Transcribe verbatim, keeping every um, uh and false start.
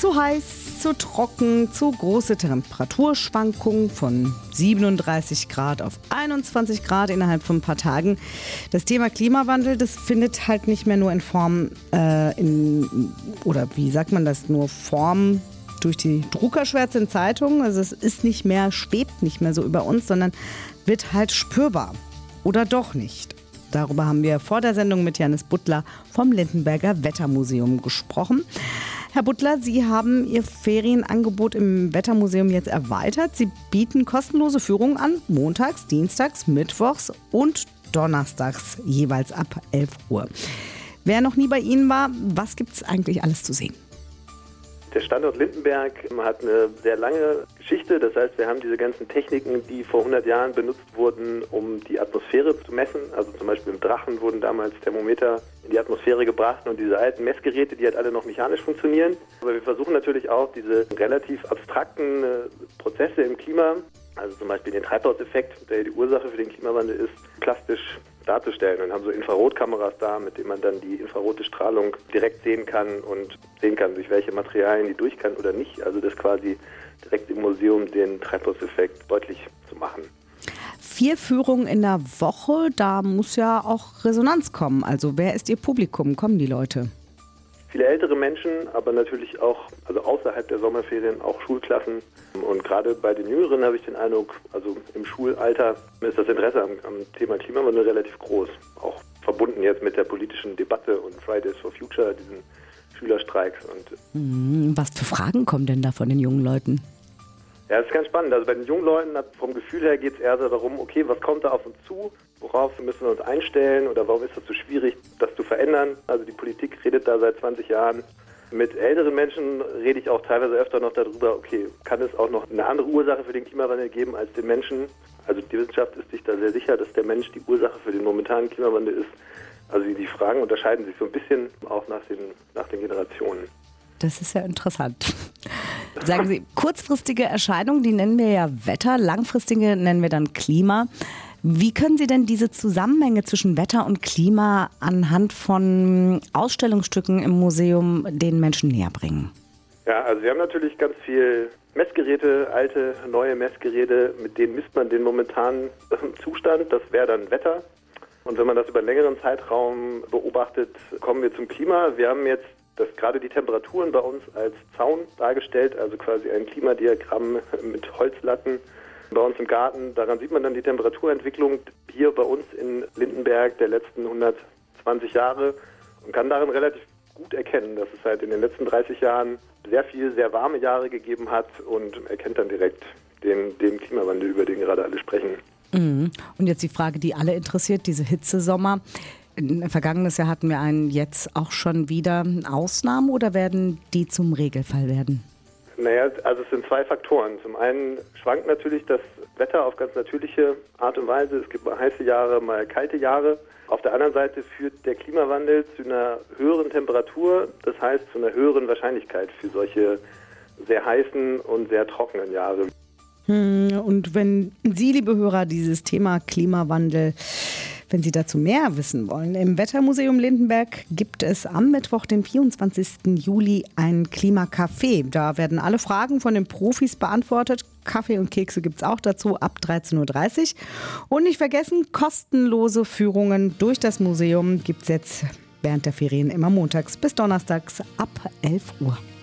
Zu heiß, zu trocken, zu große Temperaturschwankungen von siebenunddreißig Grad auf einundzwanzig Grad innerhalb von ein paar Tagen. Das Thema Klimawandel, das findet halt nicht mehr nur in Form, äh, in, oder wie sagt man das, nur Form durch die Druckerschwärze in Zeitungen. Also es ist nicht mehr, schwebt nicht mehr so über uns, sondern wird halt spürbar. Oder doch nicht. Darüber haben wir vor der Sendung mit Janis Butler vom Lindenberger Wettermuseum gesprochen. Herr Butler, Sie haben Ihr Ferienangebot im Wettermuseum jetzt erweitert. Sie bieten kostenlose Führungen an, montags, dienstags, mittwochs und donnerstags, jeweils ab elf Uhr. Wer noch nie bei Ihnen war, was gibt es eigentlich alles zu sehen? Der Standort Lindenberg hat eine sehr lange Geschichte. Das heißt, wir haben diese ganzen Techniken, die vor hundert Jahren benutzt wurden, um die Atmosphäre zu messen. Also zum Beispiel im Drachen wurden damals Thermometer in die Atmosphäre gebracht und diese alten Messgeräte, die halt alle noch mechanisch funktionieren. Aber wir versuchen natürlich auch diese relativ abstrakten Prozesse im Klima, also zum Beispiel den Treibhauseffekt, der die Ursache für den Klimawandel ist, plastisch darzustellen und haben so Infrarotkameras da, mit denen man dann die infrarote Strahlung direkt sehen kann und sehen kann, durch welche Materialien die durch kann oder nicht. Also das quasi direkt im Museum den Treibhauseffekt deutlich zu machen. Vier Führungen in der Woche, da muss ja auch Resonanz kommen. Also wer ist Ihr Publikum? Kommen die Leute? Viele ältere Menschen, aber natürlich auch, also außerhalb der Sommerferien, auch Schulklassen. Und gerade bei den Jüngeren habe ich den Eindruck, also im Schulalter ist das Interesse am, am Thema Klimawandel relativ groß. Auch verbunden jetzt mit der politischen Debatte und Fridays for Future, diesen Schülerstreiks. Und was für Fragen kommen denn da von den jungen Leuten? Ja, das ist ganz spannend. Also bei den jungen Leuten, vom Gefühl her geht es eher so darum, okay, was kommt da auf uns zu? Worauf müssen wir uns einstellen oder warum ist das so schwierig, das zu verändern? Also die Politik redet da seit zwanzig Jahren. Mit älteren Menschen rede ich auch teilweise öfter noch darüber, okay, kann es auch noch eine andere Ursache für den Klimawandel geben als den Menschen? Also die Wissenschaft ist sich da sehr sicher, dass der Mensch die Ursache für den momentanen Klimawandel ist. Also die Fragen unterscheiden sich so ein bisschen auch nach den, nach den Generationen. Das ist ja interessant. Sagen Sie, kurzfristige Erscheinungen, die nennen wir ja Wetter, langfristige nennen wir dann Klima. Wie können Sie denn diese Zusammenhänge zwischen Wetter und Klima anhand von Ausstellungsstücken im Museum den Menschen näher bringen? Ja, also wir haben natürlich ganz viel Messgeräte, alte, neue Messgeräte, mit denen misst man den momentanen Zustand. Das wäre dann Wetter. Und wenn man das über einen längeren Zeitraum beobachtet, kommen wir zum Klima. Wir haben jetzt das gerade die Temperaturen bei uns als Zaun dargestellt, also quasi ein Klimadiagramm mit Holzlatten bei uns im Garten. Daran sieht man dann die Temperaturentwicklung hier bei uns in Lindenberg der letzten hundertzwanzig Jahre und kann darin relativ gut erkennen, dass es halt in den letzten dreißig Jahren sehr viel, sehr warme Jahre gegeben hat und erkennt dann direkt den, den Klimawandel, über den gerade alle sprechen. Mhm. Und jetzt die Frage, die alle interessiert, diese Hitzesommer. Vergangenes Jahr hatten wir einen, jetzt auch schon wieder Ausnahmen oder werden die zum Regelfall werden? Naja, also es sind zwei Faktoren. Zum einen schwankt natürlich das Wetter auf ganz natürliche Art und Weise. Es gibt mal heiße Jahre, mal kalte Jahre. Auf der anderen Seite führt der Klimawandel zu einer höheren Temperatur, das heißt zu einer höheren Wahrscheinlichkeit für solche sehr heißen und sehr trockenen Jahre. Und wenn Sie, liebe Hörer, dieses Thema Klimawandel, wenn Sie dazu mehr wissen wollen, im Wettermuseum Lindenberg gibt es am Mittwoch, den vierundzwanzigsten Juli, ein Klimacafé. Da werden alle Fragen von den Profis beantwortet. Kaffee und Kekse gibt es auch dazu ab dreizehn Uhr dreißig. Und nicht vergessen, kostenlose Führungen durch das Museum gibt es jetzt während der Ferien immer montags bis donnerstags ab elf Uhr.